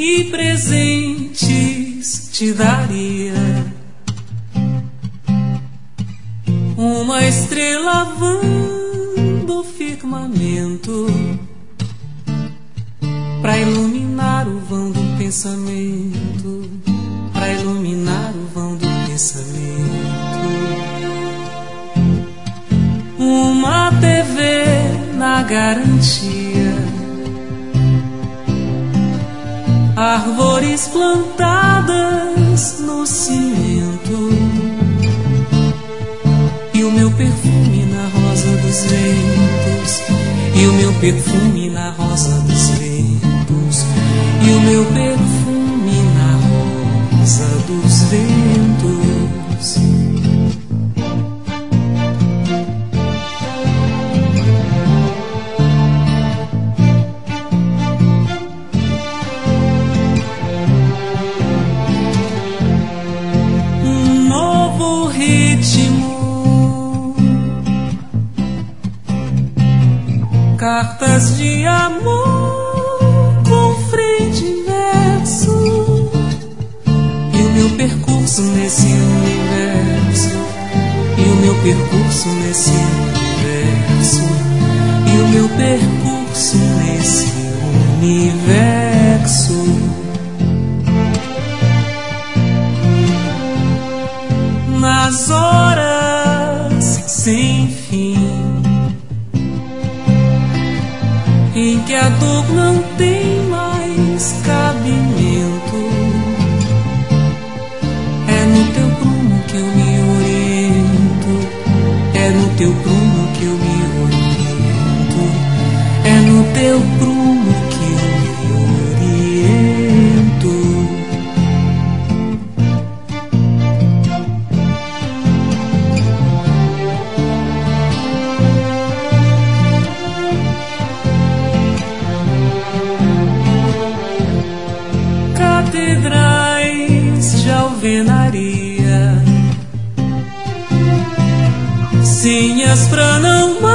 que presentes te daria? Uma estrela vã do firmamento pra iluminar o vão do pensamento, pra iluminar o vão do pensamento. Uma TV na garantia, árvores plantadas no cimento, e o meu perfume na rosa dos ventos, e o meu perfume na rosa dos ventos, e o meu perfume na rosa dos ventos. Um novo ritmo, cartas de amor com frente e verso, e o meu percurso nesse universo, e o meu percurso nesse universo, e o meu percurso nesse universo. Nas horas sem fim em que a dor não tem mais cabimento, é no teu prumo que eu me oriento, é no teu prumo que eu me oriento, é no teu prumo que eu me oriento. Catedrais de alvenaria, senhas pra não